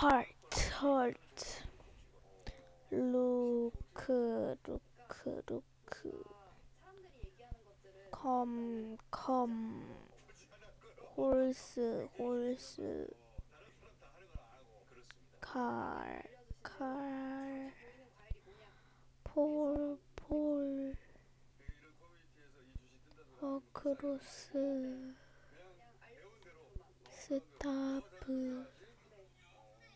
헐트 루크 컴 홀스 칼 폴 어크로스 스타브